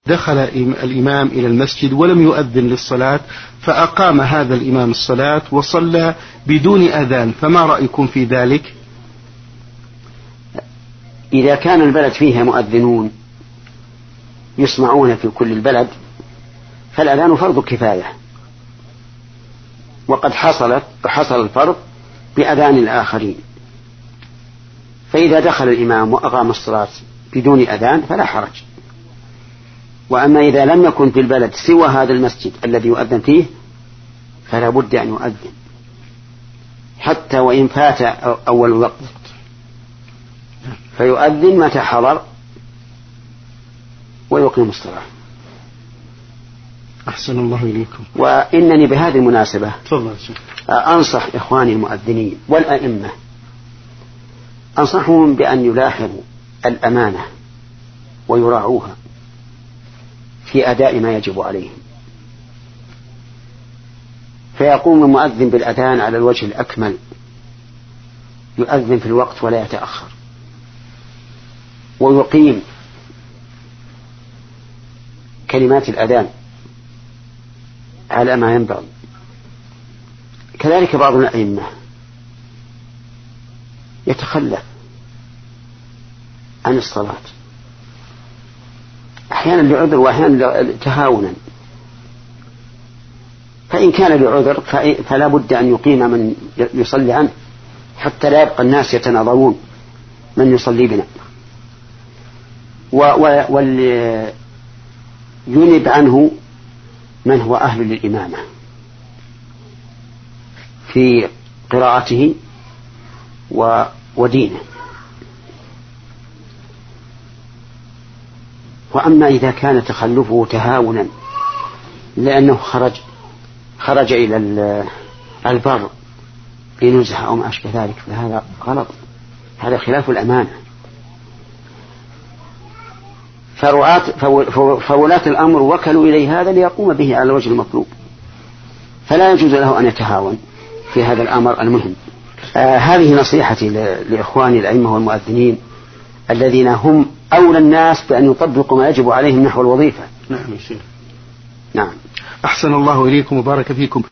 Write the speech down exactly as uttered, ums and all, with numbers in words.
دخل الإمام إلى المسجد ولم يؤذن للصلاة، فأقام هذا الإمام الصلاة وصلى بدون أذان، فما رأيكم في ذلك؟ إذا كان البلد فيها مؤذنون يسمعون في كل البلد فالأذان فرض كفاية، وقد حصلت حصل الفرض بأذان الآخرين، فإذا دخل الإمام وأقام الصلاة بدون أذان فلا حرج. وأما إذا لم يكن في البلد سوى هذا المسجد الذي يؤذن فيه فلا بد أن يؤذن حتى وإن فات أول الوقت، فيؤذن متى حضر ويقيم الصلاة. أحسن الله إليكم. وإنني بهذه المناسبة تفضل. أنصح إخواني المؤذنين والأئمة، أنصحهم بأن يلاحظوا الأمانة ويراعوها في أداء ما يجب عليهم، فيقوم المؤذن بالأذان على الوجه الأكمل، يؤذن في الوقت ولا يتأخر، ويقيم كلمات الأذان على ما ينبغي. كذلك بعض الأئمة يتخلف عن الصلاة أحيانا لعذر وأحيانا تهاونا، فإن كان لعذر فلا بد أن يقيم من يصلي عنه حتى لا يبقى الناس يتناظرون من يصلي بنا، واللي ينب عنه من هو أهل للإمامة في قراءته ودينه. وأما إذا كان تخلفه تهاونا لأنه خرج خرج إلى البر لنزهة أو ما أشبه ذلك فهذا غلط، هذا خلاف الأمانة. فولاة الأمر وكلوا إليه هذا ليقوم به على الوجه المطلوب، فلا يجوز له أن يتهاون في هذا الأمر المهم. آه هذه نصيحتي لإخواني الأئمة والمؤذنين الذين هم أولى الناس بأن يطبقوا ما يجب عليهم نحو الوظيفة. نعم يا شيخ. نعم. أحسن الله إليكم وبارك فيكم.